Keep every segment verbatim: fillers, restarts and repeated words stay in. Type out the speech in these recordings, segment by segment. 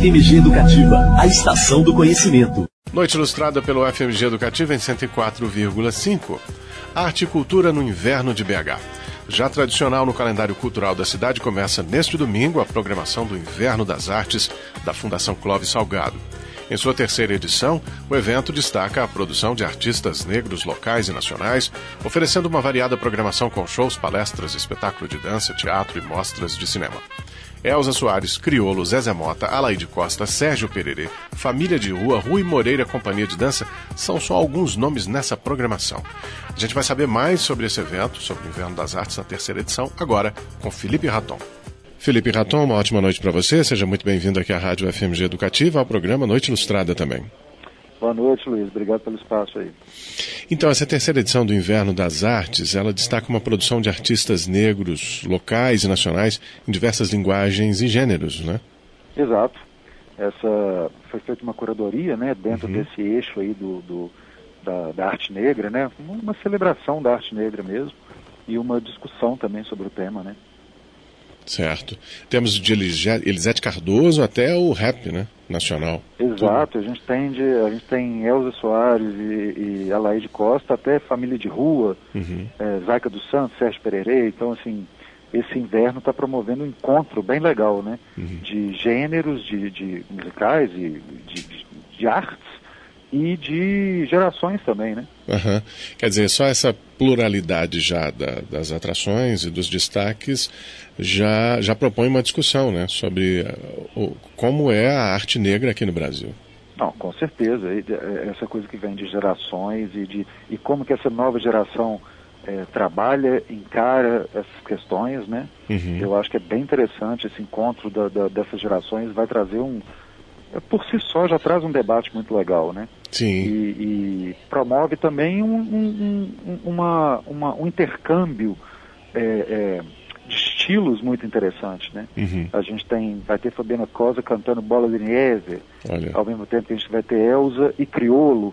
F M G Educativa, a estação do conhecimento. Noite ilustrada pelo F M G Educativa em cento e quatro vírgula cinco. Arte e cultura no inverno de B H. Já tradicional no calendário cultural da cidade, começa neste domingo a programação do Inverno das Artes da Fundação Clóvis Salgado. Em sua terceira edição, o evento destaca a produção de artistas negros locais e nacionais, oferecendo uma variada programação com shows, palestras, espetáculo de dança, teatro e mostras de cinema. Elza Soares, Criolo, Zezé Mota, Alaide Costa, Sérgio Pererê, Família de Rua, Rui Moreira Companhia de Dança são só alguns nomes nessa programação. A gente vai saber mais sobre esse evento, sobre o Inverno das Artes na terceira edição, agora com Felipe Raton. Felipe Raton, uma ótima noite para você. Seja muito bem-vindo aqui à Rádio F M G Educativa, ao programa Noite Ilustrada também. Boa noite, Luiz. Obrigado pelo espaço aí. Então, essa terceira edição do Inverno das Artes, ela destaca uma produção de artistas negros, locais e nacionais, em diversas linguagens e gêneros, né? Exato. Essa foi feita uma curadoria, né, dentro uhum. desse eixo aí do, do, da, da arte negra, né? Uma celebração da arte negra mesmo e uma discussão também sobre o tema, né? Certo. Temos de Elisete Cardoso até o rap, né? Nacional. Exato. Tudo. A gente tem de, a gente tem Elza Soares e, e Alaide Costa, até Família de Rua, uhum. é, Zaica dos Santos, Sérgio Pererê. Então, assim, esse inverno está promovendo um encontro bem legal, né? Uhum. De gêneros, de, de musicais, e de, de, de artes e de gerações também, né? Uhum. Quer dizer, só essa pluralidade já da, das atrações e dos destaques já, já propõe uma discussão, né, sobre o, como é a arte negra aqui no Brasil. Não, com certeza. Essa coisa que vem de gerações e, de, e como que essa nova geração é, trabalha, encara essas questões, né? Uhum. Eu acho que é bem interessante esse encontro da, da, dessas gerações, vai trazer um... por si só já traz um debate muito legal, né? Sim. E, e promove também um, um, um, uma, uma, um intercâmbio é, é, de estilos muito interessante, né? Uhum. A gente tem, vai ter Fabiana Cosa cantando Bola de Nieve, Olha. Ao mesmo tempo que a gente vai ter Elza e Criolo,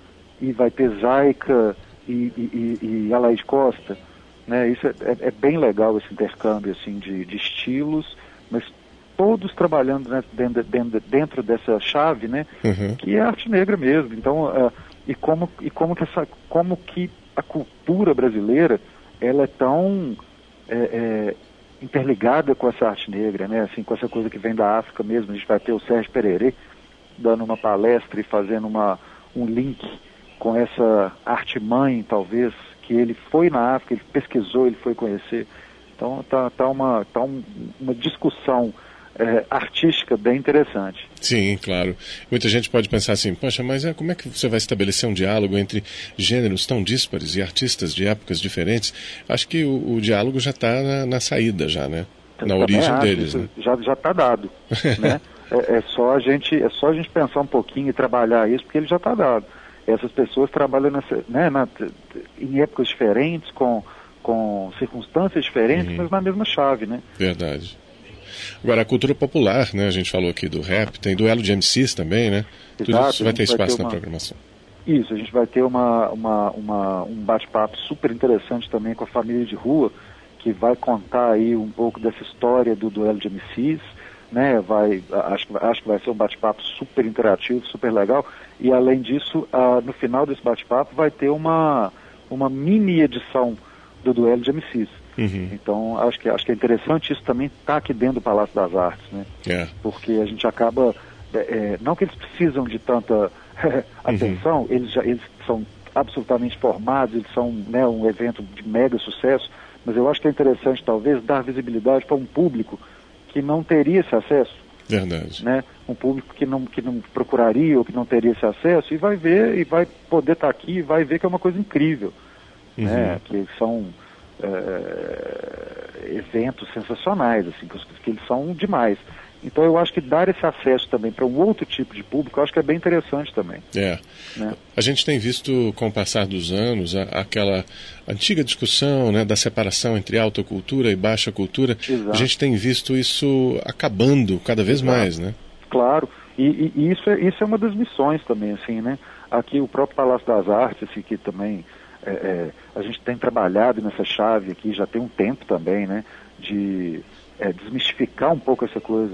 e vai ter Zaica e, e, e, e Alaide Costa, né? Isso é, é, é bem legal, esse intercâmbio assim, de, de estilos, mas todos trabalhando, né, dentro, dentro, dentro dessa chave, né, uhum. que é arte negra mesmo. Então, uh, e, como, e como, que essa, como que a cultura brasileira ela é tão é, é, interligada com essa arte negra, né, assim, com essa coisa que vem da África mesmo. A gente vai ter o Sérgio Pererê dando uma palestra e fazendo uma, um link com essa arte-mãe, talvez, que ele foi na África, ele pesquisou, ele foi conhecer. Então, tá, tá, uma, tá um, uma discussão É, artística bem interessante. Sim, claro. Muita gente pode pensar assim, poxa, mas é, como é que você vai estabelecer um diálogo entre gêneros tão díspares e artistas de épocas diferentes? Acho que o, o diálogo já está na, na saída, já, né? Eu na origem acho, deles. Né? Já já está dado, né? É, é só a gente é só a gente pensar um pouquinho e trabalhar isso, porque ele já está dado. Essas pessoas trabalham nessa, né, na, em épocas diferentes, com, com circunstâncias diferentes, uhum. mas na mesma chave, né? Verdade. Agora, a cultura popular, né? A gente falou aqui do rap, tem duelo de M Cs também, né? Exato, tudo isso vai ter espaço vai ter na uma... programação. Isso, a gente vai ter uma, uma, uma, um bate-papo super interessante também com a Família de Rua, que vai contar aí um pouco dessa história do duelo de M Cs, né? Vai, acho, acho que vai ser um bate-papo super interativo, super legal, e além disso, ah, no final desse bate-papo vai ter uma, uma mini edição do duelo de M Cs. Uhum. Então, acho que, acho que é interessante isso também estar aqui dentro do Palácio das Artes, né? Yeah. Porque a gente acaba, é, não que eles precisam de tanta atenção, uhum. eles, já, eles são absolutamente formados, eles são, né, um evento de mega sucesso, mas eu acho que é interessante talvez dar visibilidade para um público que não teria esse acesso. Verdade. Né? Um público que não, que não procuraria ou que não teria esse acesso e vai ver, e vai poder estar aqui e vai ver que é uma coisa incrível, uhum. né? Que são é, eventos sensacionais, assim, que, que eles são demais. Então eu acho que dar esse acesso também para um outro tipo de público, eu acho que é bem interessante também. É. Né? A gente tem visto, com o passar dos anos, a, aquela antiga discussão, né, da separação entre alta cultura e baixa cultura. Exato. A gente tem visto isso acabando cada vez Exato. mais, né? Claro, e, e, e isso, é, isso é uma das missões também, assim, né? Aqui o próprio Palácio das Artes, assim, que também é, é, a gente tem trabalhado nessa chave aqui já tem um tempo também, né? De é, desmistificar um pouco essa coisa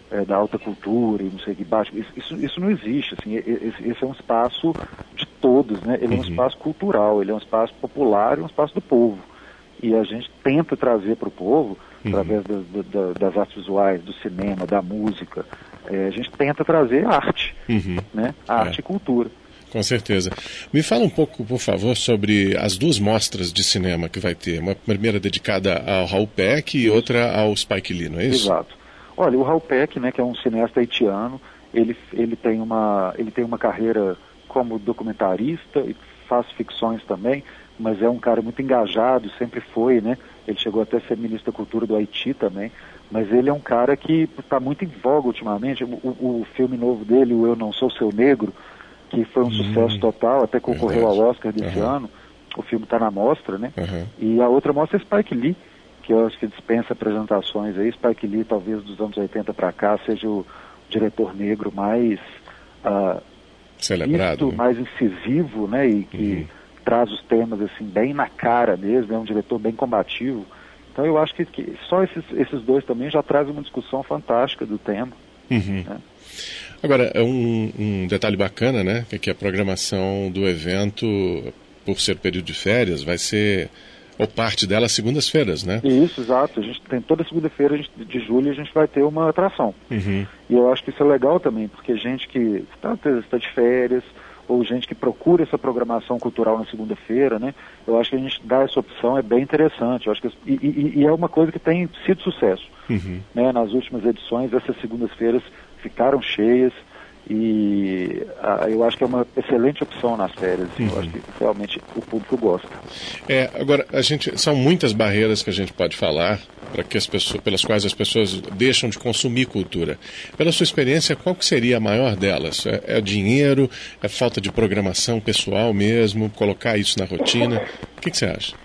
é, da alta cultura e não sei o que baixo. Isso, isso, isso não existe, assim, esse, esse é um espaço de todos, né? Ele uhum. é um espaço cultural, ele é um espaço popular, é um espaço do povo. E a gente tenta trazer para o povo, uhum. através da, da, das artes visuais, do cinema, da música, é, a gente tenta trazer arte, uhum. né? Arte é. e cultura. Com certeza. Me fala um pouco, por favor, sobre as duas mostras de cinema que vai ter. Uma primeira dedicada ao Raul Peck e outra ao Spike Lee, não é isso? Exato. Olha, o Raul Peck, né, que é um cineasta haitiano, ele, ele, tem uma, ele tem uma carreira como documentarista e faz ficções também, mas é um cara muito engajado, sempre foi, né? Ele chegou até a ser ministro da Cultura do Haiti também, mas ele é um cara que está muito em voga ultimamente. O, o filme novo dele, o Eu Não Sou Seu Negro, que foi um hum, sucesso total, até concorreu verdade. ao Oscar desse uhum. ano, o filme está na mostra, né? Uhum. E a outra mostra é Spike Lee, que eu acho que dispensa apresentações aí. Spike Lee, talvez dos anos oitenta para cá, seja o diretor negro mais uh, celebrado, visto, né? mais incisivo, né? E que uhum. traz os temas assim bem na cara mesmo, é um diretor bem combativo. Então eu acho que, que só esses, esses dois também já trazem uma discussão fantástica do tema. Uhum. Né? Agora, um, um detalhe bacana, né, que, que a programação do evento, por ser período de férias, vai ser, ou parte dela, segundas-feiras, né? Isso, exato. A gente tem toda segunda-feira de julho a gente vai ter uma atração. Uhum. E eu acho que isso é legal também, porque gente que está tá de férias, ou gente que procura essa programação cultural na segunda-feira, né? Eu acho que a gente dá essa opção, é bem interessante. Eu acho que, e, e, e é uma coisa que tem sido sucesso. Uhum. Né? Nas últimas edições, essas segundas-feiras ficaram cheias e ah, eu acho que é uma excelente opção nas férias. Uhum. Eu acho que realmente o público gosta. É, agora, a gente, são muitas barreiras que a gente pode falar para que as pessoas, pelas quais as pessoas deixam de consumir cultura. Pela sua experiência, qual que seria a maior delas? É, é dinheiro? É falta de programação pessoal mesmo? Colocar isso na rotina? O que, que você acha?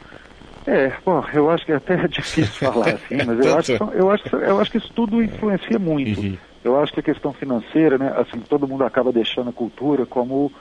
É, bom, eu acho que é até difícil falar assim, mas eu acho, que, eu, acho, eu acho que isso tudo influencia muito. Uhum. Eu acho que a questão financeira, né, assim, todo mundo acaba deixando a cultura como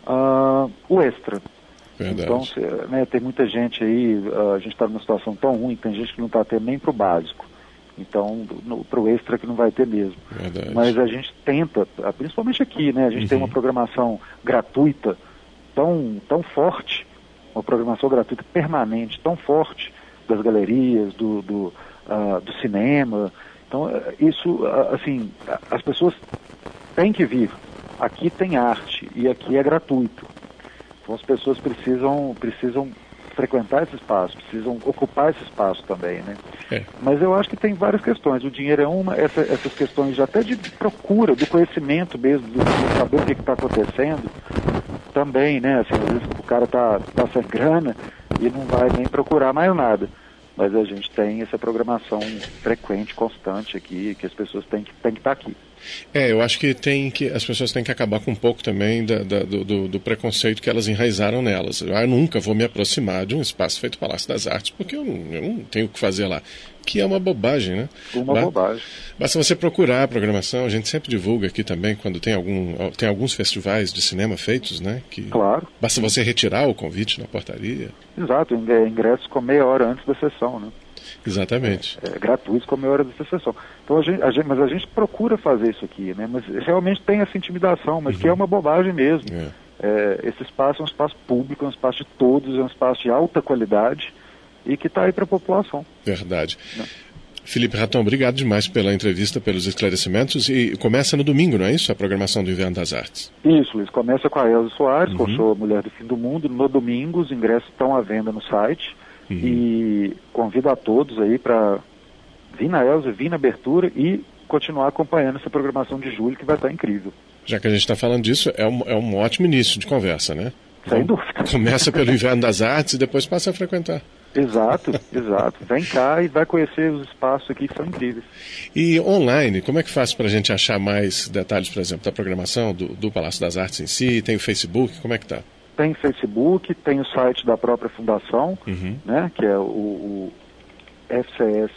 uh, o extra. Verdade. Então, cê, né, tem muita gente aí, uh, a gente está numa situação tão ruim, tem gente que não está tendo nem para o básico. Então, para o extra que não vai ter mesmo. Verdade. Mas a gente tenta, principalmente aqui, né, a gente uhum. tem uma programação gratuita tão, tão forte, uma programação gratuita permanente, tão forte, das galerias, do, do, uh, do cinema. Então, isso, assim, as pessoas têm que vir. Aqui tem arte e aqui é gratuito. Então, as pessoas precisam, precisam frequentar esse espaço, precisam ocupar esse espaço também, né? É. Mas eu acho que tem várias questões. O dinheiro é uma, essa, essas questões até de procura, do conhecimento mesmo, do, de saber o que está acontecendo, também, né? Assim, às vezes o cara está tá sem grana e não vai nem procurar mais nada. Mas a gente tem essa programação frequente, constante aqui, que as pessoas têm que têm que estar aqui. É, eu acho que, tem que as pessoas têm que acabar com um pouco também da, da, do, do preconceito que elas enraizaram nelas. Eu nunca vou me aproximar de um espaço feito Palácio das Artes, porque eu não, eu não tenho o que fazer lá. Que é uma bobagem, né? Uma Ba- bobagem. Basta você procurar a programação, a gente sempre divulga aqui também, quando tem, algum, tem alguns festivais de cinema feitos, né? Que claro. Basta você retirar o convite na portaria. Exato, ingressos com meia hora antes da sessão, né? Exatamente. É, é gratuito com meia hora da sessão. Então, a gente, a gente, mas a gente procura fazer isso aqui, né? Mas realmente tem essa intimidação, mas uhum. que é uma bobagem mesmo. É. É, esse espaço é um espaço público, é um espaço de todos, é um espaço de alta qualidade e que está aí para a população. Verdade. Né? Felipe Raton, obrigado demais pela entrevista, pelos esclarecimentos. E começa no domingo, não é isso? A programação do Inverno das Artes. Isso, Luiz. Começa com a Elza Soares, uhum. com o show Mulher do Fim do Mundo. No domingo, os ingressos estão à venda no site. Uhum. E convido a todos aí para vir na Elza, vir na abertura e continuar acompanhando essa programação de julho, que vai estar incrível. Já que a gente está falando disso, é um, é um ótimo início de conversa, né? Sem dúvida. Começa pelo Inverno das Artes e depois passa a frequentar. Exato, exato. Vem cá e vai conhecer os espaços aqui que são incríveis. E online, como é que faz para a gente achar mais detalhes, por exemplo, da programação do, do Palácio das Artes em si? Tem o Facebook, como é que tá? Tem Facebook, tem o site da própria fundação, uhum. né, que é o, o f c s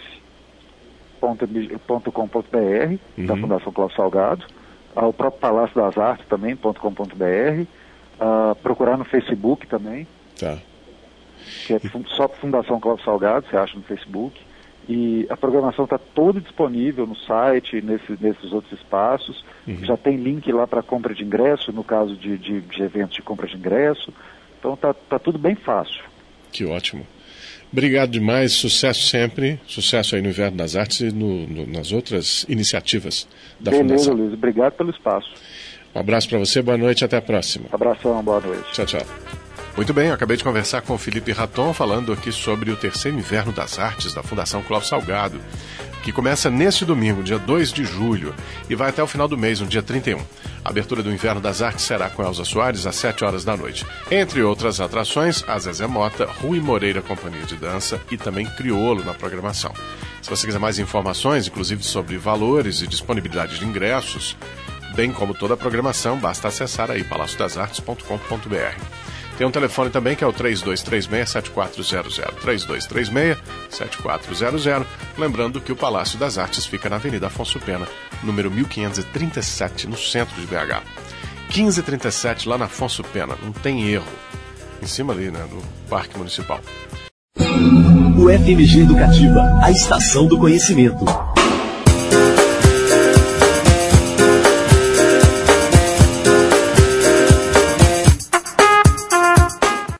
ponto com ponto b r, uhum. da Fundação Cláudio Salgado, o próprio Palácio das Artes também, .com ponto b r, uh, procurar no Facebook também, tá. que é só Fundação Cláudio Salgado, você acha no Facebook, E a programação está toda disponível no site, nesse, nesses outros espaços. Uhum. Já tem link lá para compra de ingresso, no caso de, de, de eventos de compra de ingresso. Então está tá tudo bem fácil. Que ótimo. Obrigado demais, sucesso sempre, sucesso aí no Inverno das Artes e no, no, nas outras iniciativas da Beleza, Fundação. Luiz, obrigado pelo espaço. Um abraço para você, boa noite, até a próxima. Abração, boa noite. Tchau, tchau. Muito bem, eu acabei de conversar com o Felipe Raton, falando aqui sobre o terceiro Inverno das Artes da Fundação Clóvis Salgado, que começa neste domingo, dia dois de julho, e vai até o final do mês, no dia trinta e um. A abertura do Inverno das Artes será com Elza Soares, às sete horas da noite. Entre outras atrações, a Zezé Mota, Rui Moreira Companhia de Dança e também Criolo na programação. Se você quiser mais informações, inclusive sobre valores e disponibilidade de ingressos, bem como toda a programação, basta acessar aí palácio das artes ponto com ponto b r. Tem um telefone também que é o três dois três seis, sete quatro zero zero, três dois três seis, sete quatro zero zero. Lembrando que o Palácio das Artes fica na Avenida Afonso Pena, número mil quinhentos e trinta e sete, no centro de B H. quinze e trinta e sete, lá na Afonso Pena, não tem erro. Em cima ali, né, do Parque Municipal. O F M G Educativa, a estação do conhecimento.